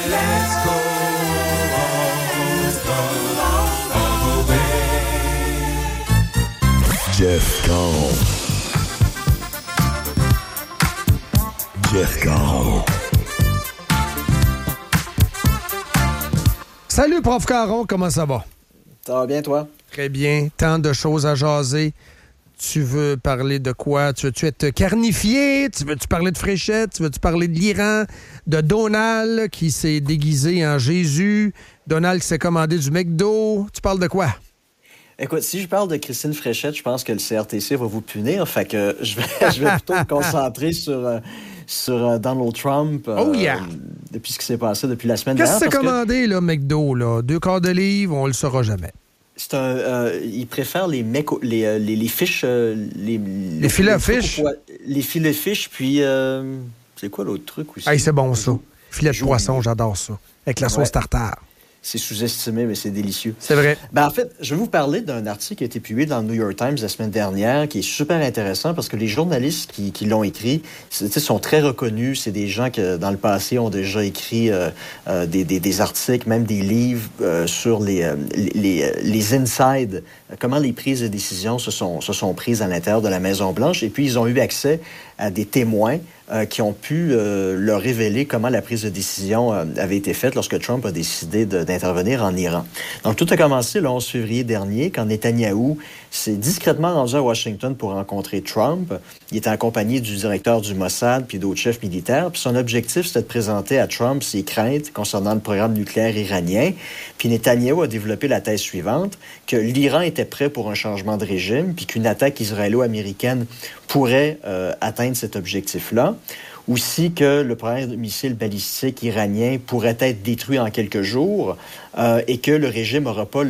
Let's go all the way. Jeff Caron. Jeff Caron. Salut, Prof Caron, comment ça va? Ça va bien, toi? Très bien. Tant de choses à jaser. Tu veux parler de quoi? Tu veux-tu être carnifié? Tu veux-tu parler de Fréchette? Tu veux-tu parler de l'Iran? De Donald qui s'est déguisé en Jésus? Donald qui s'est commandé du McDo? Tu parles de quoi? Écoute, si je parle de Christine Fréchette, je pense que le CRTC va vous punir. Fait que je vais plutôt me concentrer sur Donald Trump. Depuis ce qui s'est passé depuis la semaine dernière. Qu'est-ce que c'est commandé, là, McDo? Là? 2 quarts de livre, on le saura jamais. Il préfère les fiches... les filets à fiches? Les filets fiches, puis... c'est quoi l'autre truc aussi? Hey, c'est bon, ça. Filet de poisson, j'adore ça. Avec la sauce tartare. C'est sous-estimé, mais c'est délicieux. C'est vrai. Ben, en fait, je vais vous parler d'un article qui a été publié dans le New York Times la semaine dernière, qui est super intéressant parce que les journalistes qui l'ont écrit sont très reconnus. C'est des gens qui, dans le passé, ont déjà écrit des articles, même des livres sur les inside, comment les prises de décision se sont prises à l'intérieur de la Maison-Blanche. Et puis, ils ont eu accès à des témoins qui ont pu leur révéler comment la prise de décision avait été faite lorsque Trump a décidé d'intervenir en Iran. Donc, tout a commencé le 11 février dernier, quand Netanyahou s'est discrètement rendu à Washington pour rencontrer Trump. Il était accompagné du directeur du Mossad puis d'autres chefs militaires. Puis son objectif, c'était de présenter à Trump ses craintes concernant le programme nucléaire iranien. Puis Netanyahou a développé la thèse suivante, que l'Iran était prêt pour un changement de régime, puis qu'une attaque israélo-américaine pourrait atteindre cet objectif-là. Aussi que le programme de missiles balistiques iranien pourrait être détruit en quelques jours et que le régime n'aurait pas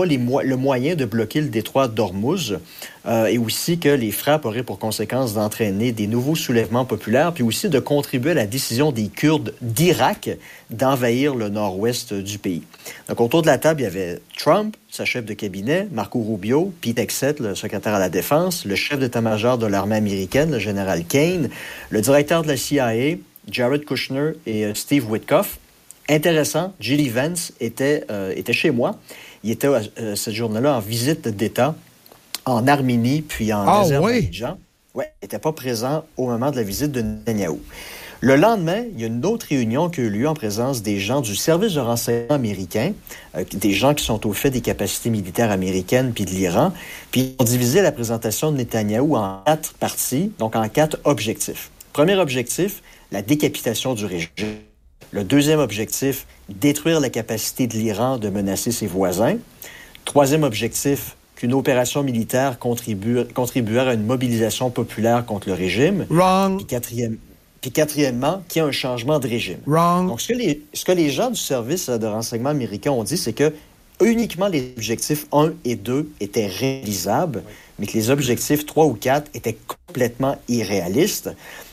le moyen de bloquer le détroit d'Ormuz et aussi que les frappes auraient pour conséquence d'entraîner des nouveaux soulèvements populaires puis aussi de contribuer à la décision des Kurdes d'Irak d'envahir le nord-ouest du pays. Donc, autour de la table, il y avait Trump, sa chef de cabinet, Marco Rubio, Pete Hegseth, le secrétaire à la Défense, le chef d'état-major de l'armée américaine, le général Kane, le directeur de la CIA, Jared Kushner et Steve Witkoff. Intéressant, J.D. Vance était chez moi. Il était cette journée-là en visite d'État en Arménie puis en Azerbaïdjan. Oui, il n'était pas présent au moment de la visite de Netanyahou. Le lendemain, il y a une autre réunion qui a eu lieu en présence des gens du service de renseignement américain, des gens qui sont au fait des capacités militaires américaines puis de l'Iran. Puis ils ont divisé la présentation de Netanyahou en 4 parties, donc en 4 objectifs. Premier objectif, la décapitation du régime. Le deuxième objectif, détruire la capacité de l'Iran de menacer ses voisins. Troisième objectif, qu'une opération militaire contribuera à une mobilisation populaire contre le régime. Wrong. Puis quatrièmement, qu'il y a un changement de régime. Wrong. Donc, ce que les gens du service de renseignement américain ont dit, c'est que uniquement les objectifs 1 et 2 étaient réalisables, mais que les objectifs 3 ou 4 étaient complètement irréalistes.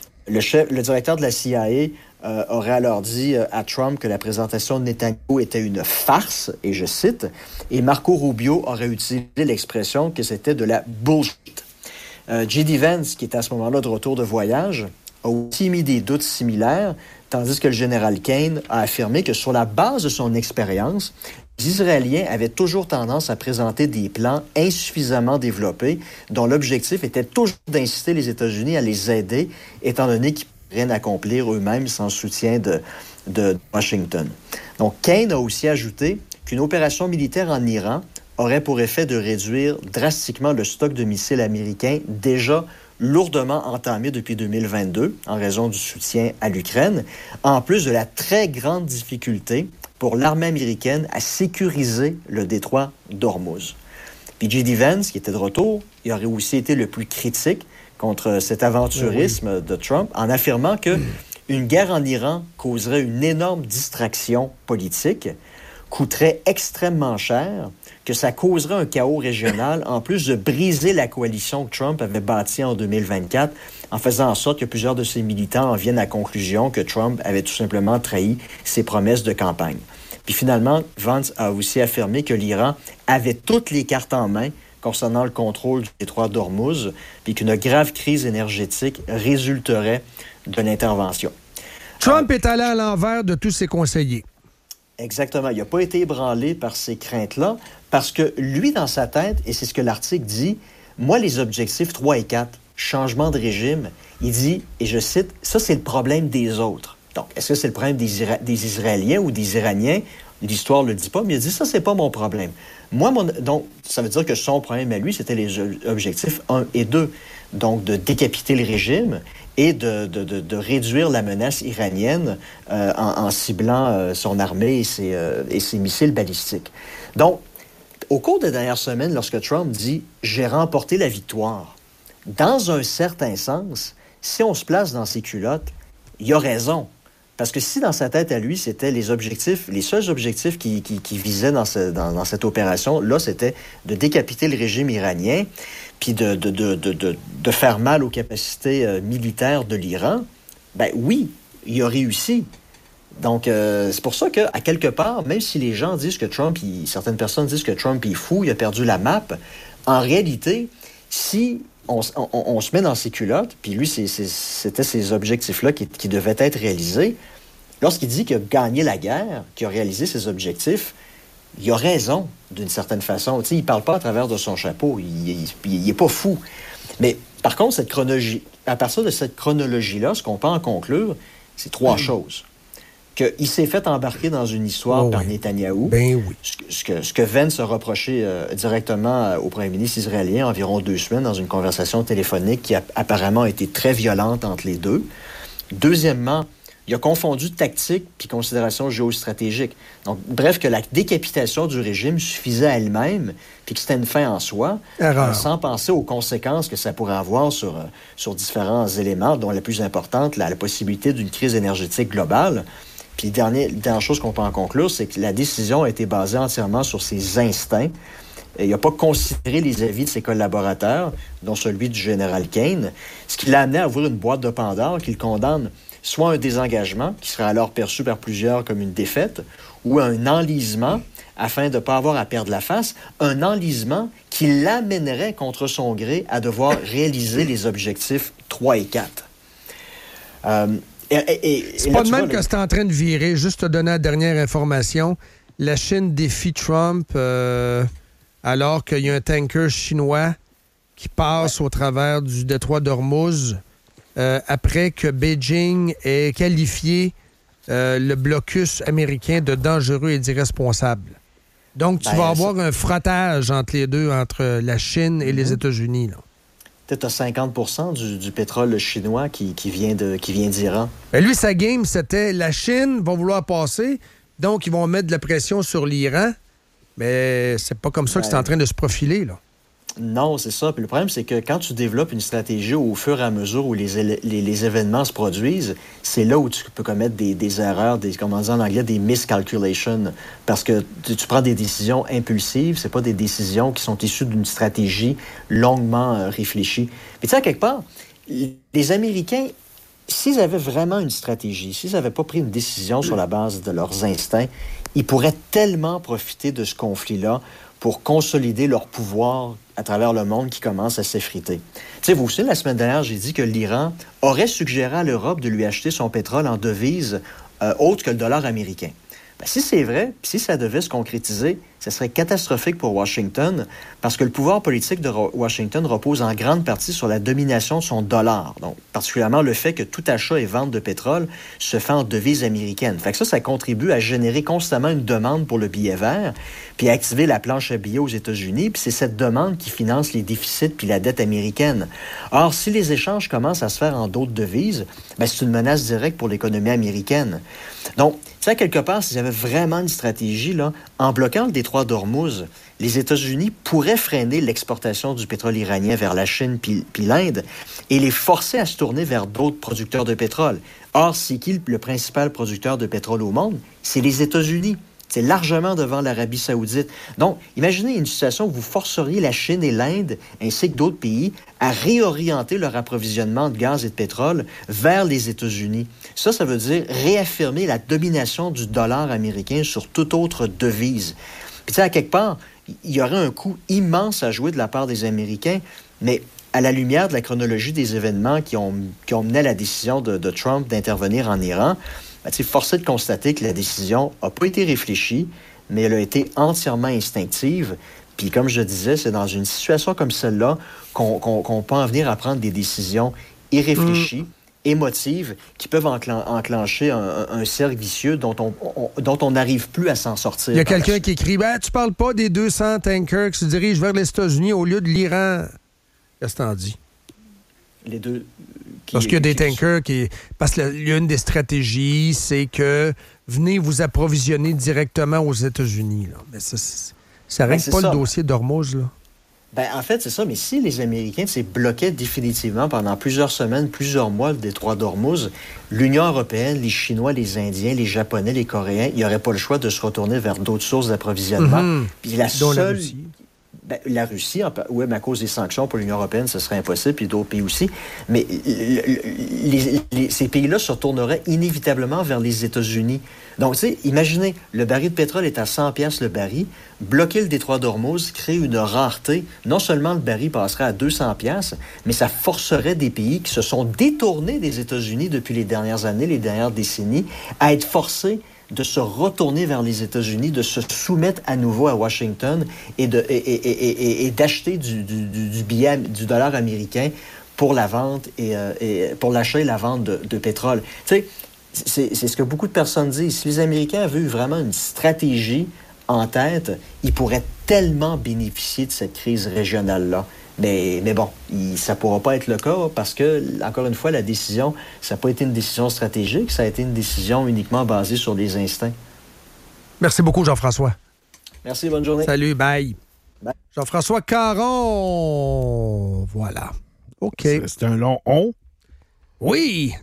Le directeur de la CIA aurait alors dit à Trump que la présentation de Netanyahou était une farce, et je cite, et Marco Rubio aurait utilisé l'expression que c'était de la bullshit. J.D. Vance, qui était à ce moment-là de retour de voyage, a aussi mis des doutes similaires, tandis que le général Kane a affirmé que sur la base de son expérience, les Israéliens avaient toujours tendance à présenter des plans insuffisamment développés, dont l'objectif était toujours d'inciter les États-Unis à les aider, étant donné qu'ils pourraient rien accomplir eux-mêmes sans soutien de Washington. Donc, Kane a aussi ajouté qu'une opération militaire en Iran aurait pour effet de réduire drastiquement le stock de missiles américains déjà lourdement entamé depuis 2022 en raison du soutien à l'Ukraine, en plus de la très grande difficulté pour l'armée américaine à sécuriser le détroit d'Ormuz. Puis J.D. Vance, qui était de retour, il aurait aussi été le plus critique contre cet aventurisme de Trump en affirmant que une guerre en Iran causerait une énorme distraction politique, coûterait extrêmement cher, que ça causerait un chaos régional, en plus de briser la coalition que Trump avait bâtie en 2024, en faisant en sorte que plusieurs de ses militants en viennent à la conclusion que Trump avait tout simplement trahi ses promesses de campagne. Puis finalement, Vance a aussi affirmé que l'Iran avait toutes les cartes en main concernant le contrôle du détroit d'Ormuz, puis qu'une grave crise énergétique résulterait de l'intervention. Trump est allé à l'envers de tous ses conseillers. Exactement. Il n'a pas été ébranlé par ces craintes-là parce que lui, dans sa tête, et c'est ce que l'article dit, moi, les objectifs 3 et 4, changement de régime, il dit, et je cite, ça, c'est le problème des autres. Donc, est-ce que c'est le problème des Israéliens ou des Iraniens? L'histoire ne le dit pas, mais il dit, ça, c'est pas mon problème. Donc, ça veut dire que son problème à lui, c'était les objectifs 1 et 2. Donc, de décapiter le régime et de réduire la menace iranienne en ciblant son armée et ses missiles balistiques. Donc, au cours des dernières semaines, lorsque Trump dit « j'ai remporté la victoire », dans un certain sens, si on se place dans ses culottes, il a raison. Parce que si dans sa tête à lui, c'était les seuls objectifs qui visaient dans cette opération, là, c'était de décapiter le régime iranien, puis de faire mal aux capacités militaires de l'Iran, ben oui, il a réussi. Donc, c'est pour ça qu'à quelque part, même si les gens disent que certaines personnes disent que Trump est fou, il a perdu la map, en réalité, si on se met dans ses culottes, puis lui, c'était ces objectifs-là qui devaient être réalisés, lorsqu'il dit qu'il a gagné la guerre, qu'il a réalisé ses objectifs, il a raison, d'une certaine façon. Tu sais, il ne parle pas à travers de son chapeau, il n'est pas fou. Mais par contre, à partir de cette chronologie-là, ce qu'on peut en conclure, c'est trois choses. Qu'il s'est fait embarquer dans une histoire par Netanyahou. Ben oui. Ce que Vance a reproché directement au premier ministre israélien environ 2 semaines dans une conversation téléphonique qui a apparemment été très violente entre les deux. Deuxièmement, il a confondu tactique puis considération géostratégique. Donc, bref, que la décapitation du régime suffisait à elle-même puis que c'était une fin en soi, sans penser aux conséquences que ça pourrait avoir sur différents éléments, dont la plus importante, la possibilité d'une crise énergétique globale. Puis, la dernière chose qu'on peut en conclure, c'est que la décision a été basée entièrement sur ses instincts. Il n'a pas considéré les avis de ses collaborateurs, dont celui du général Kane, ce qui l'a amené à ouvrir une boîte de Pandore qui le condamne soit un désengagement, qui serait alors perçu par plusieurs comme une défaite, ou un enlisement, afin de ne pas avoir à perdre la face, un enlisement qui l'amènerait contre son gré à devoir réaliser les objectifs 3 et 4. C'est pas de même que c'est en train de virer. Juste te donner la dernière information. La Chine défie Trump alors qu'il y a un tanker chinois qui passe au travers du détroit d'Ormuz après que Beijing ait qualifié le blocus américain de dangereux et d'irresponsable. Donc, tu vas avoir un frottage entre les deux, entre la Chine et les États-Unis, là. Peut-être à 50% du pétrole chinois qui vient d'Iran. Ben lui, sa game, c'était la Chine va vouloir passer, donc ils vont mettre de la pression sur l'Iran. Mais c'est pas comme ça que c'est en train de se profiler, là. Non, c'est ça. Puis le problème, c'est que quand tu développes une stratégie au fur et à mesure où les événements se produisent, c'est là où tu peux commettre des erreurs, comment dire en anglais, des miscalculations. Parce que tu prends des décisions impulsives, c'est pas des décisions qui sont issues d'une stratégie longuement réfléchie. Mais tu sais, à quelque part, les Américains, s'ils avaient vraiment une stratégie, s'ils n'avaient pas pris une décision sur la base de leurs instincts, ils pourraient tellement profiter de ce conflit-là pour consolider leur pouvoir à travers le monde qui commence à s'effriter. Tu sais, vous aussi, la semaine dernière, j'ai dit que l'Iran aurait suggéré à l'Europe de lui acheter son pétrole en devise autre que le dollar américain. Ben, si c'est vrai, si ça devait se concrétiser, ce serait catastrophique pour Washington parce que le pouvoir politique de Washington repose en grande partie sur la domination de son dollar. Donc, particulièrement le fait que tout achat et vente de pétrole se fait en devise américaine. Fait que ça contribue à générer constamment une demande pour le billet vert, puis à activer la planche à billets aux États-Unis, puis c'est cette demande qui finance les déficits puis la dette américaine. Or, si les échanges commencent à se faire en d'autres devises, ben, c'est une menace directe pour l'économie américaine. Donc, tu sais, quelque part, s'il y avait vraiment une stratégie, là, en bloquant le détroit d'Ormuz, les États-Unis pourraient freiner l'exportation du pétrole iranien vers la Chine puis l'Inde et les forcer à se tourner vers d'autres producteurs de pétrole. Or, c'est qui le principal producteur de pétrole au monde? C'est les États-Unis. C'est largement devant l'Arabie saoudite. Donc, imaginez une situation où vous forceriez la Chine et l'Inde, ainsi que d'autres pays, à réorienter leur approvisionnement de gaz et de pétrole vers les États-Unis. Ça veut dire réaffirmer la domination du dollar américain sur toute autre devise. Puis tu sais, à quelque part, il y aurait un coût immense à jouer de la part des Américains, mais à la lumière de la chronologie des événements qui ont mené à la décision de Trump d'intervenir en Iran, force est de constater que la décision n'a pas été réfléchie, mais elle a été entièrement instinctive. Puis comme je disais, c'est dans une situation comme celle-là qu'on peut en venir à prendre des décisions irréfléchies, émotives, qui peuvent enclencher un cercle vicieux dont on n'arrive plus à s'en sortir. Il y a quelqu'un qui écrit « Tu parles pas des 200 tankers qui se dirigent vers les États-Unis au lieu de l'Iran. » Qu'est-ce que t'en dis? Les deux... Parce qu'il y a des tankers qui... Parce qu'il y a une des stratégies, c'est que venez vous approvisionner directement aux États-Unis. Là. Mais ça règle pas le dossier d'Ormuz, là. En fait, c'est ça. Mais si les Américains bloquaient définitivement pendant plusieurs semaines, plusieurs mois le détroit d'Ormuz, l'Union européenne, les Chinois, les Indiens, les Japonais, les Coréens, ils n'auraient pas le choix de se retourner vers d'autres sources d'approvisionnement. Puis la seule... La Russie, oui, mais à cause des sanctions pour l'Union européenne, ce serait impossible, puis d'autres pays aussi. Mais ces pays-là se retourneraient inévitablement vers les États-Unis. Donc, tu sais, imaginez, le baril de pétrole est à 100 $ le baril. Bloquer le détroit d'Ormuz crée une rareté. Non seulement le baril passerait à 200 $, mais ça forcerait des pays qui se sont détournés des États-Unis depuis les dernières années, les dernières décennies, à être forcés de se retourner vers les États-Unis, de se soumettre à nouveau à Washington et d'acheter du dollar américain pour la vente et pour l'achat et la vente de pétrole. Tu sais, c'est ce que beaucoup de personnes disent. Si les Américains avaient eu vraiment une stratégie en tête, ils pourraient tellement bénéficier de cette crise régionale-là. Mais bon, ça ne pourra pas être le cas parce que, encore une fois, la décision, ça n'a pas été une décision stratégique, ça a été une décision uniquement basée sur des instincts. Merci beaucoup, Jean-François. Merci, bonne journée. Salut, bye. Bye. Jean-François Caron. Voilà. OK. C'est un long « on ». Oui,